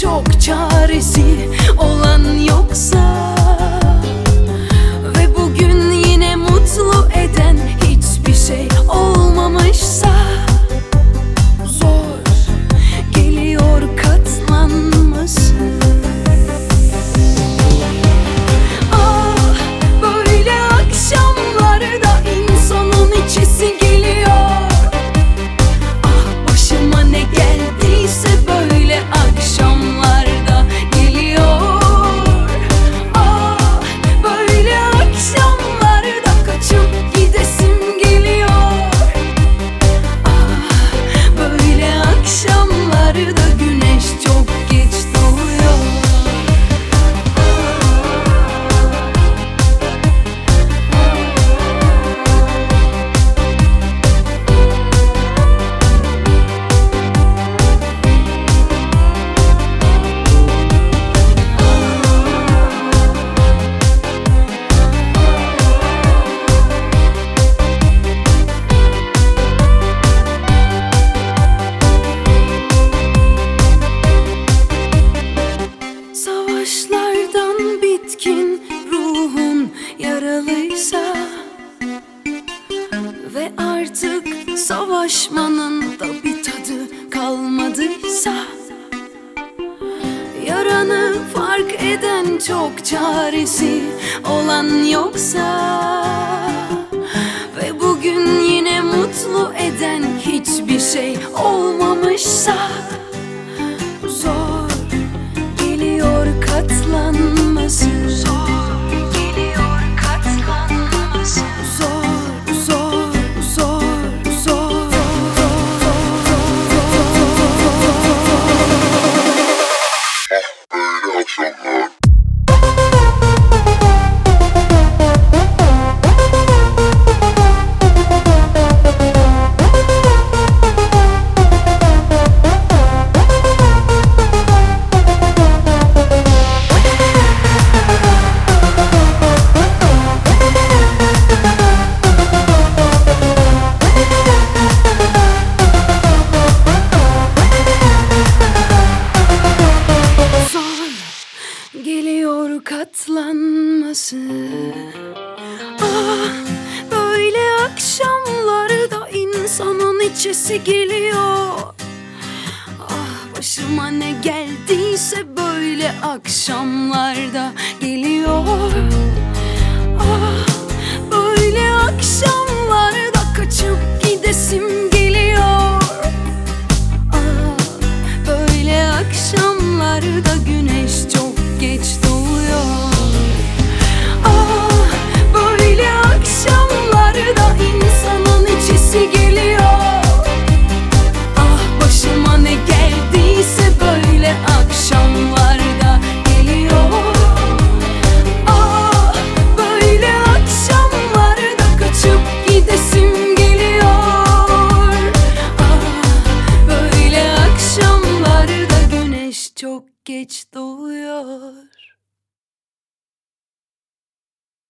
çok çaresi olan yoksa ve bugün yine mutlu eden hiçbir şey olmamışsa, zor geliyor katlanması. Ah, böyle akşamlarda insanın içesi geliyor. Ah, başıma ne geldiyse böyle akşamlarda geliyor. Ah, böyle akşamlarda kaçıp gidesim geliyor. Ah, böyle akşamlarda güneş çok geç doğuyor. Savaşlardan bitkin ruhun yaralıysa ve artık savaşmanın da bir tadı kalmadıysa, yaranı fark eden çok çaresi olan yoksa ve bugün yine mutlu eden hiçbir şey olmamışsa, zor geliyor katlanması. Zor geliyor katlanması. Zor, zor, zor, zor. Böyle akşamlar. Geliyor katlanması. Ah, böyle akşamlarda insanın içesi geliyor. Ah, başıma ne geldiyse böyle akşamlarda geliyor. Ah, böyle akşamlarda kaçıp gidesim geliyor. Ah, böyle akşamlarda güneş çok geç doğuyor. Ah, böyle akşamlarda insanın içesi geliyor. Ah, başıma ne geldiyse böyle akşamlarda geliyor. Ah, böyle akşamlarda kaçıp gidesim geliyor. Ah, böyle akşamlarda güneş çok geç doğuyor.